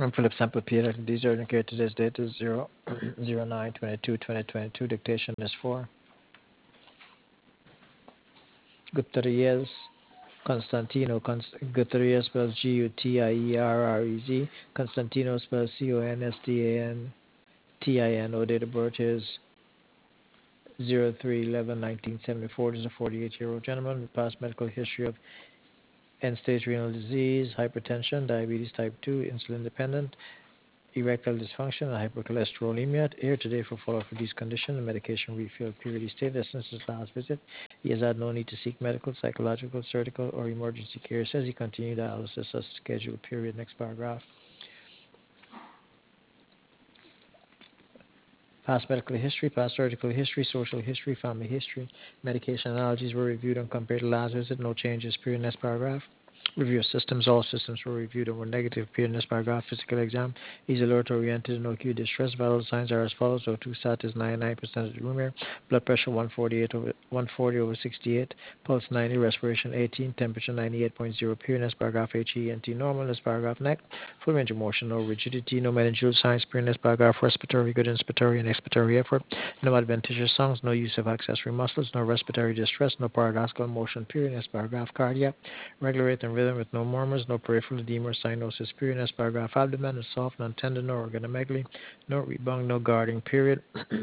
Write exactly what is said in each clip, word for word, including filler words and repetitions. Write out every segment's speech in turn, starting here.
Philip Sample Peter. These are indicated today's date is zero zero nine twenty two twenty twenty two. Dictation is for Gutierrez Constantino. Const- Gutierrez spells G U T I E R R E Z. Constantino spells C O N S T A N T I N O. Date of birth is zero three eleven nineteen seventy four. This is a forty-eight year old gentleman with past medical history of end stage renal disease, hypertension, diabetes type two, insulin dependent, erectile dysfunction, and hypercholesterolemia. Here today for follow-up for these conditions, the medication refill period. He stated that since his last visit, he has had no need to seek medical, psychological, surgical, or emergency care. He says he continued dialysis as scheduled period. Next paragraph. Past medical history, past surgical history, social history, family history, medication analogies were reviewed and compared to last visit. No changes. Period. Next paragraph. Review of systems. All systems were reviewed and were negative. Period. Next paragraph. Physical exam. He's alert oriented, no acute distress. Vital signs are as follows. O two sat is ninety-nine percent of the room air. Blood pressure one forty-eight over one forty over sixty-eight. Pulse ninety. Respiration eighteen. Temperature ninety-eight point zero. Period. Next paragraph. H E N T normal. Next paragraph. Neck. Full range of motion. No rigidity. No meningeal signs. Period. Next paragraph. Respiratory. Good inspiratory and expiratory effort. No adventitious songs. No use of accessory muscles. No respiratory distress. No paradoxical motion. Period. Next paragraph. Cardiac. Regular rate and rhythm with no murmurs, no peripheral edema or cyanosis. Period. Next paragraph. Abdomen is soft, non-tender, no organomegaly, no rebound, no guarding. Period.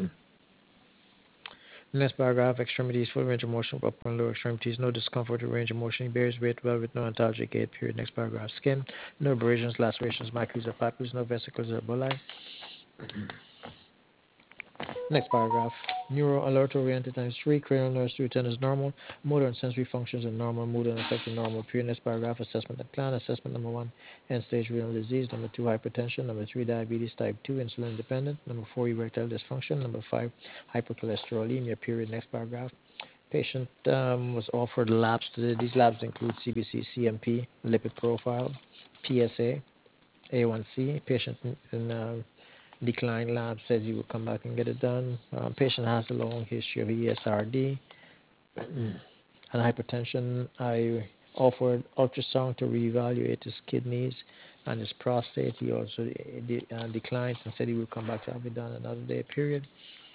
Next paragraph. Extremities, full range of motion of upper and lower extremities, no discomfort or range of motion. He bears weight well with no antalgic gait. Period. Next paragraph. Skin, no abrasions, lacerations, macules or papules, no vesicles or bullae. Next paragraph. Neuro alert oriented times three. Cranial nerves through ten is normal. Motor and sensory functions are normal. Mood and affected normal. Period. Next paragraph. Assessment and plan. Assessment number one. End stage renal disease. Number two. Hypertension. Number three. Diabetes type two. Insulin dependent. Number four. Erectile dysfunction. Number five. Hypercholesterolemia. Period. Next paragraph. Patient um, was offered labs today. These labs include C B C, C M P, lipid profile, P S A, A one C. Patient in, in uh, Decline Lab says you will come back and get it done. Um, patient has a long history of E S R D and hypertension. I offered ultrasound to reevaluate his kidneys and his prostate. He also uh, de- uh, declined and said he will come back to have it done another day. Period.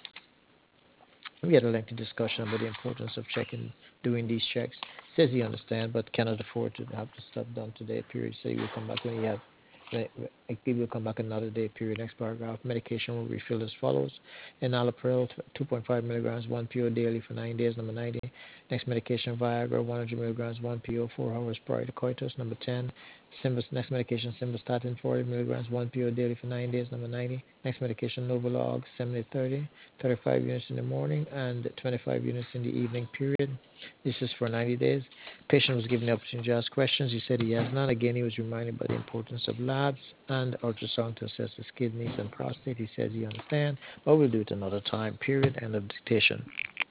We had a lengthy discussion about the importance of checking, doing these checks. Says he understands, but cannot afford to have the stuff done today. Period. So he will come back when he have. I think we'll come back another day. Period. Next paragraph. Medication will be filled as follows: enalapril, two point five milligrams, one P O daily for nine days. Number ninety. Next medication, Viagra, one hundred milligrams, one P O, four hours prior to coitus. Number ten. Simbas, next medication, simvastatin, forty milligrams, one P O daily for nine days. Number ninety. Next medication, Novolog, seventy thirty. thirty-five units in the morning and twenty-five units in the evening. Period. This is for ninety days. Patient was given the opportunity to ask questions. He said he has none. Again, he was reminded about the importance of labs and ultrasound to assess his kidneys and prostate. He says he understands, but we'll do it another time. Period. End of dictation.